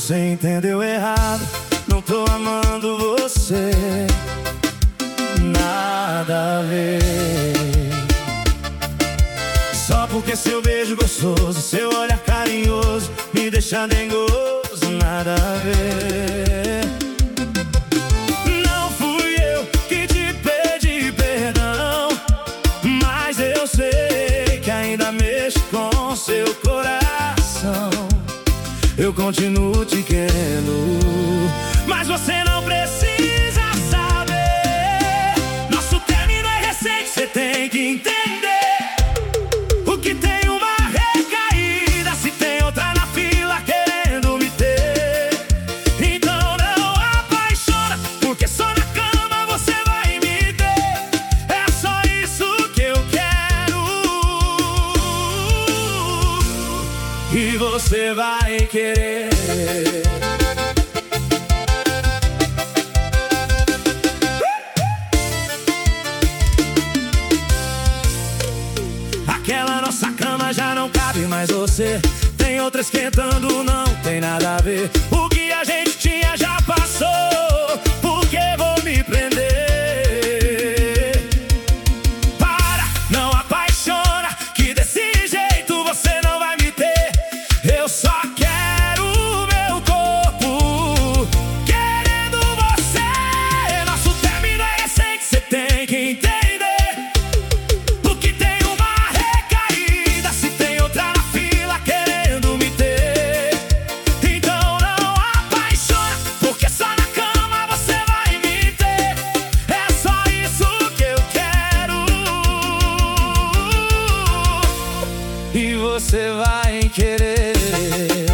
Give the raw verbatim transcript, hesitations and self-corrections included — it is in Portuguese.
Você entendeu errado, não tô amando você. Nada a ver. Só porque seu beijo gostoso, seu olhar carinhoso me deixa dengoso. Nada a ver. Não fui eu que te pedi perdão, mas eu sei que ainda mexo com seu coração. Eu continuo te querendo, mas você não precisa saber. Nosso término é recente, você tem que entender. O que tem uma recaída, se tem outra na fila querendo me ter. Então não apaixona, porque só na cama você vai me ter. É só isso que eu quero, e você vai querer. Aquela nossa cama já não cabe mais você. Tem outra esquentando, não tem nada a ver. O que a gente tinha já passou, por que vou me prender? Para, não apaixona, que desse jeito você não vai me ter. Eu só quero o meu corpo querendo você. Nosso término é recente, você tem que entender. E você vai querer.